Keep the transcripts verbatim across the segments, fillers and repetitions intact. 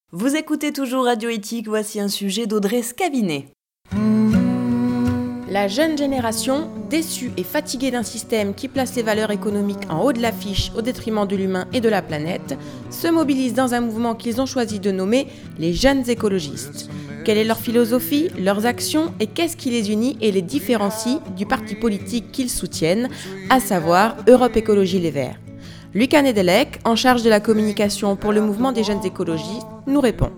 Vous écoutez toujours Radio Éthique, voici un sujet d'Audrey Scavinet. La jeune génération, déçue et fatiguée d'un système qui place les valeurs économiques en haut de l'affiche au détriment de l'humain et de la planète, se mobilise dans un mouvement qu'ils ont choisi de nommer les jeunes écologistes. Quelle est leur philosophie, leurs actions et qu'est-ce qui les unit et les différencie du parti politique qu'ils soutiennent, à savoir Europe Écologie Les Verts. Lucas Nedelec, en charge de la communication pour le mouvement des jeunes écologistes, nous répond.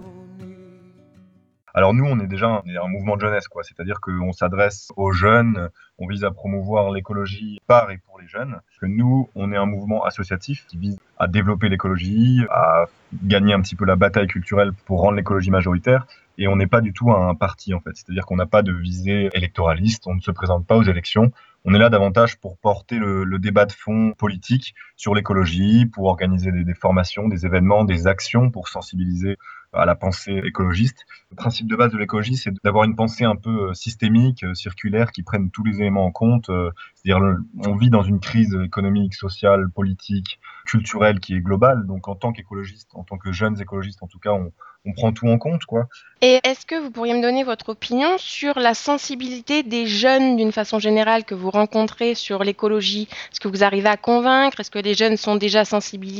Alors nous, on est déjà un, un mouvement de jeunesse, quoi. C'est-à-dire qu'on s'adresse aux jeunes, on vise à promouvoir l'écologie par et pour les jeunes. Parce que nous, on est un mouvement associatif qui vise à développer l'écologie, à gagner un petit peu la bataille culturelle pour rendre l'écologie majoritaire. Et on n'est pas du tout un parti, en fait. C'est-à-dire qu'on n'a pas de visée électoraliste, on ne se présente pas aux élections. On est là davantage pour porter le, le débat de fond politique sur l'écologie, pour organiser des, des formations, des événements, des actions pour sensibiliser à la pensée écologiste. Le principe de base de l'écologie, c'est d'avoir une pensée un peu systémique, circulaire, qui prenne tous les éléments en compte. C'est-à-dire, on vit dans une crise économique, sociale, politique, culturelle qui est globale. Donc, en tant qu'écologiste, en tant que jeunes écologistes, en tout cas, on, on prend tout en compte, quoi. Et est-ce que vous pourriez me donner votre opinion sur la sensibilité des jeunes d'une façon générale que vous rencontrez sur l'écologie ? Est-ce que vous arrivez à convaincre ? Est-ce que les jeunes sont déjà sensibilisés ?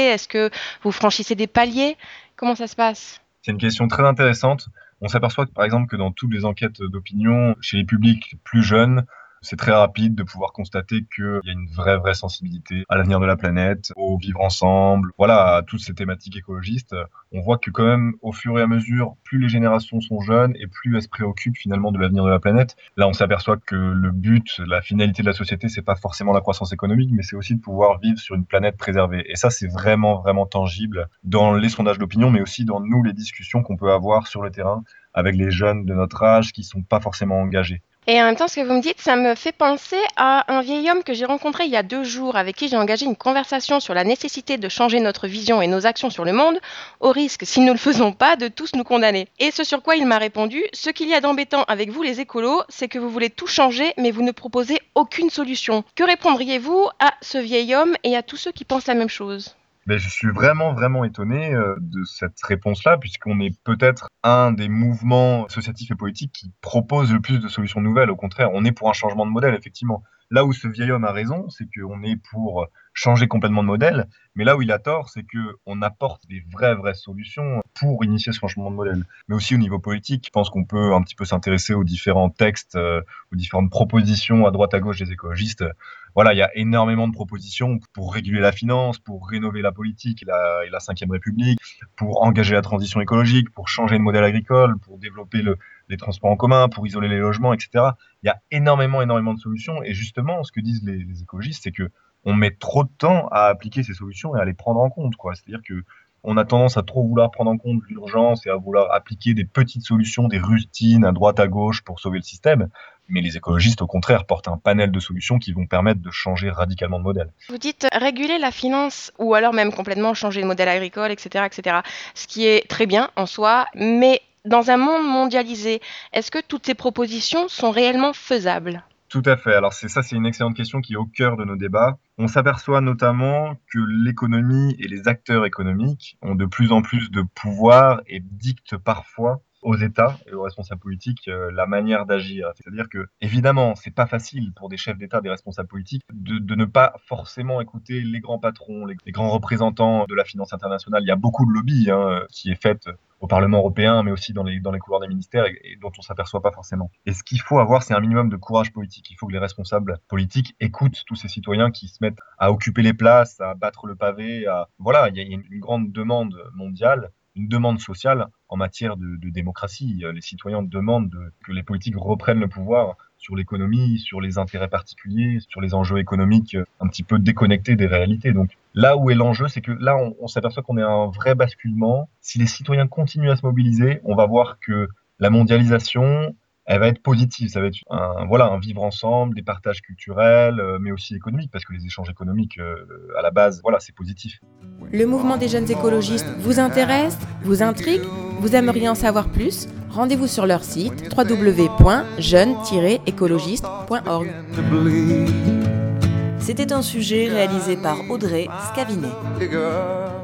Est-ce que vous franchissez des paliers ? Comment ça se passe ? C'est une question très intéressante. On s'aperçoit que, par exemple, que dans toutes les enquêtes d'opinion, chez les publics plus jeunes, c'est très rapide de pouvoir constater qu'il y a une vraie, vraie sensibilité à l'avenir de la planète, au vivre ensemble, voilà, à toutes ces thématiques écologistes. On voit que quand même, au fur et à mesure, plus les générations sont jeunes et plus elles se préoccupent finalement de l'avenir de la planète. Là, on s'aperçoit que le but, la finalité de la société, c'est pas forcément la croissance économique, mais c'est aussi de pouvoir vivre sur une planète préservée. Et ça, c'est vraiment, vraiment tangible dans les sondages d'opinion, mais aussi dans nous, les discussions qu'on peut avoir sur le terrain avec les jeunes de notre âge qui sont pas forcément engagés. Et en même temps, ce que vous me dites, ça me fait penser à un vieil homme que j'ai rencontré il y a deux jours, avec qui j'ai engagé une conversation sur la nécessité de changer notre vision et nos actions sur le monde, au risque, si nous ne le faisons pas, de tous nous condamner. Et ce sur quoi il m'a répondu, ce qu'il y a d'embêtant avec vous les écolos, c'est que vous voulez tout changer, mais vous ne proposez aucune solution. Que répondriez-vous à ce vieil homme et à tous ceux qui pensent la même chose ? Mais je suis vraiment, vraiment étonné euh, de cette réponse-là, puisqu'on est peut-être un des mouvements associatifs et politiques qui propose le plus de solutions nouvelles. Au contraire, on est pour un changement de modèle, effectivement. Là où ce vieil homme a raison, c'est qu'on est pour changer complètement de modèle, mais là où il a tort, c'est qu'on apporte des vraies, vraies solutions pour initier ce changement de modèle. Mais aussi au niveau politique, je pense qu'on peut un petit peu s'intéresser aux différents textes, euh, aux différentes propositions à droite à gauche des écologistes. Voilà, il y a énormément de propositions pour réguler la finance, pour rénover la politique et la, et la cinquième République, pour engager la transition écologique, pour changer le modèle agricole, pour développer le, les transports en commun, pour isoler les logements, et cetera. Il y a énormément, énormément de solutions. Et justement, ce que disent les, les écologistes, c'est que on met trop de temps à appliquer ces solutions et à les prendre en compte, quoi. C'est-à-dire que on a tendance à trop vouloir prendre en compte l'urgence et à vouloir appliquer des petites solutions, des rustines à droite à gauche pour sauver le système. Mais les écologistes, au contraire, portent un panel de solutions qui vont permettre de changer radicalement de modèle. Vous dites réguler la finance ou alors même complètement changer le modèle agricole, et cetera, et cetera. Ce qui est très bien en soi, mais dans un monde mondialisé, est-ce que toutes ces propositions sont réellement faisables ? Tout à fait. Alors c'est ça, c'est une excellente question qui est au cœur de nos débats. On s'aperçoit notamment que l'économie et les acteurs économiques ont de plus en plus de pouvoir et dictent parfois aux États et aux responsables politiques euh, la manière d'agir. C'est-à-dire que, évidemment, c'est pas facile pour des chefs d'État, des responsables politiques, de, de ne pas forcément écouter les grands patrons, les, les grands représentants de la finance internationale. Il y a beaucoup de lobby hein, qui est fait au Parlement européen, mais aussi dans les, dans les couloirs des ministères et, et dont on s'aperçoit pas forcément. Et ce qu'il faut avoir, c'est un minimum de courage politique. Il faut que les responsables politiques écoutent tous ces citoyens qui se mettent à occuper les places, à battre le pavé. À... Voilà, il y a une, une grande demande mondiale, une demande sociale en matière de, de démocratie. Les citoyens demandent de, que les politiques reprennent le pouvoir sur l'économie, sur les intérêts particuliers, sur les enjeux économiques un petit peu déconnectés des réalités. Donc là où est l'enjeu, c'est que là, on, on s'aperçoit qu'on est à un vrai basculement. Si les citoyens continuent à se mobiliser, on va voir que la mondialisation, elle va être positive. Ça va être un, voilà, un vivre ensemble, des partages culturels, euh, mais aussi économiques, parce que les échanges économiques, euh, à la base, voilà, c'est positif. Le mouvement des jeunes écologistes vous intéresse, vous intrigue, vous aimeriez en savoir plus ? Rendez-vous sur leur site w w w point jeunes tiret écologistes point org. C'était un sujet réalisé par Audrey Scavinet.